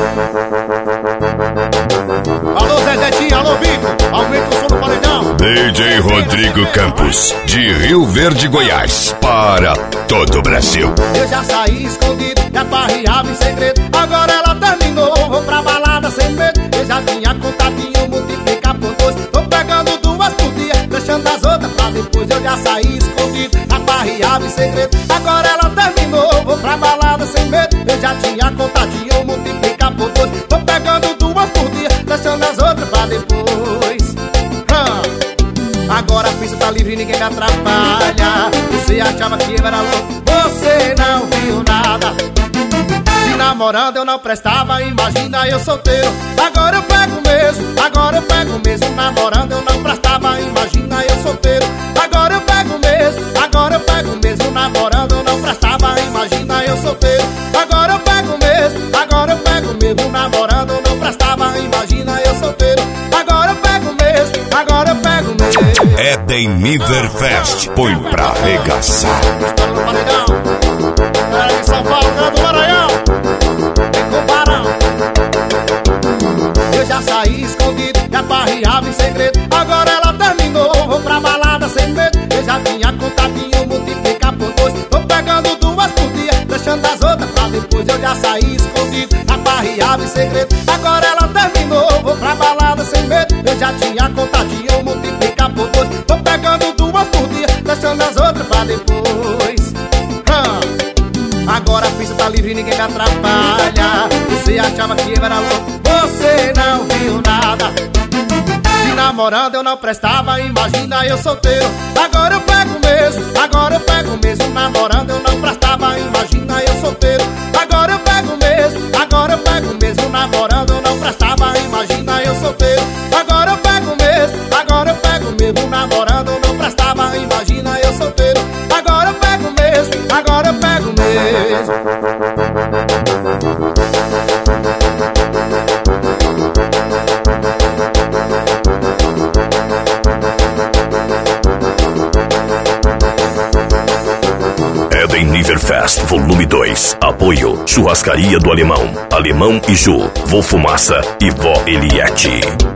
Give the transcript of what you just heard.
Alô Zezetinho, alô Vitor, aumenta o som do paredão. DJ Rodrigo Campos, de Rio Verde, Goiás, para todo o Brasil. Eu já saí escondido, já farreava em segredo. Agora ela terminou, vou pra balada sem medo. Eu já tinha contatinho, multiplicar por 2. Tô pegando 2 por dia, deixando as outras pra depois. Eu já saí escondido, já farreava em segredo. Agora ela terminou, vou pra balada sem medo. Eu já tinha contatinho, multiplicar por 2. Tô pegando 2 por dia, deixando as outras pra depois. Agora a pista tá livre, ninguém me atrapalha. Você achava que eu era louco, você não viu nada. Se namorando eu não prestava, imagina eu solteiro. Agora eu pego mesmo, agora eu pego mesmo. Namorando eu não prestava, imagina eu solteiro. Agora eu pego mesmo, agora eu pego mesmo. Namorando eu não prestava, imagina eu solteiro. Agora eu pego mesmo, agora eu pego mesmo. Namorando eu não prestava, imagina eu solteiro. Agora eu pego mesmo, agora eu pego mesmo. Edenilver Fest, põe pra arregaçar. História do paredão, galera de São Paulo, galera do Maranhão, vem com o Barão. Eu já saí escondido, já farreava em segredo. Agora ela terminou, vou pra balada sem medo. Eu já tinha contatinho, multiplicar por 2. Tô pegando 2 por dia, deixando as outras pra depois. Eu já saí escondido, já farreava em segredo. Agora ela terminou, vou pra balada sem medo. Eu já tinha contatinho, multiplicar por 2. Tô pegando 2 por dia, deixando as outras pra depois. Agora a pista tá livre, ninguém me atrapalha. Você achava que eu era louco, você não viu nada. Se namorando eu não prestava, imagina eu solteiro. Agora eu pego mesmo, agora eu pego mesmo. Namorando eu não prestava, imagina eu solteiro. Agora eu pego mesmo, agora eu pego mesmo. Namorando eu não prestava, imagina eu solteiro. Agora eu pego mesmo, agora eu pego mesmo. Namorando eu não prestava, imagina eu solteiro. Agora eu pego mesmo, agora eu pego mesmo. Edenilver Fest, volume 2. Apoio: Churrascaria do Alemão, Alemão e Ju, Vô Fumaça e Vó Eliette.